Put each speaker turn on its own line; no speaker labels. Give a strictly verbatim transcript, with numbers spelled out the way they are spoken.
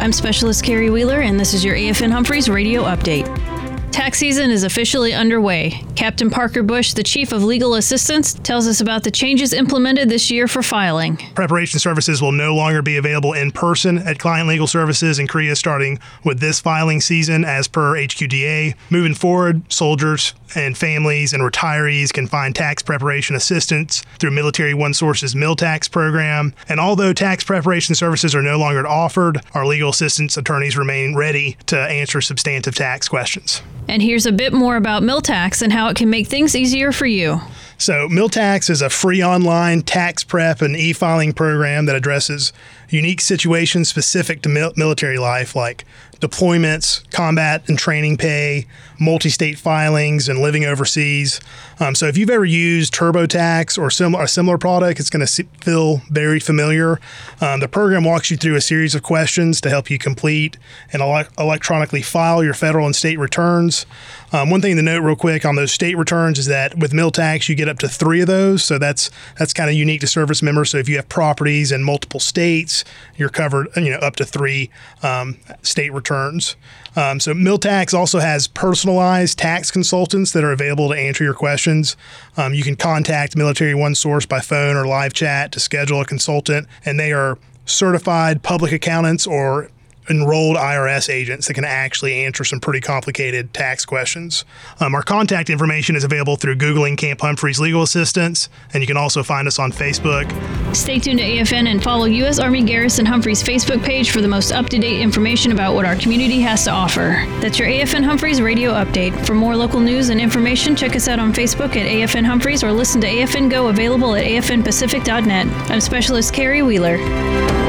I'm Specialist Carrie Wheeler, and this is your A F N Humphreys Radio Update. Tax season is officially underway. Captain Parker Bush, the Chief of Legal Assistance, tells us about the changes implemented this year for filing.
Preparation services will no longer be available in person at Client Legal Services in Korea starting with this filing season as per H Q D A. Moving forward, soldiers and families and retirees can find tax preparation assistance through Military One Source's MilTax program. And although tax preparation services are no longer offered, our legal assistance attorneys remain ready to answer substantive tax questions.
And here's a bit more about MilTax and how it can make things easier for you.
So MilTax is a free online tax prep and e-filing program that addresses unique situations specific to mil- military life, like deployments, combat and training pay, multi-state filings, and living overseas. Um, so if you've ever used TurboTax or sim- a similar product, it's going to feel very familiar. Um, the program walks you through a series of questions to help you complete and ele- electronically file your federal and state returns. Um, one thing to note real quick on those state returns is that with MilTax, you get up to three of those. So that's that's kind of unique to service members. So if you have properties in multiple states, you're covered, you know, up to three um, state returns. Um, so MilTax also has personalized tax consultants that are available to answer your questions. Um, you can contact Military One Source by phone or live chat to schedule a consultant, and they are certified public accountants or enrolled I R S agents that can actually answer some pretty complicated tax questions. Um, our contact information is available through Googling Camp Humphreys Legal Assistance, and you can also find us on Facebook.
Stay tuned to A F N and follow U S Army Garrison Humphreys Facebook page for the most up-to-date information about what our community has to offer. That's your A F N Humphreys Radio Update. For more local news and information, check us out on Facebook at A F N Humphreys or listen to A F N Go, available at A F N Pacific dot net. I'm Specialist Carrie Wheeler.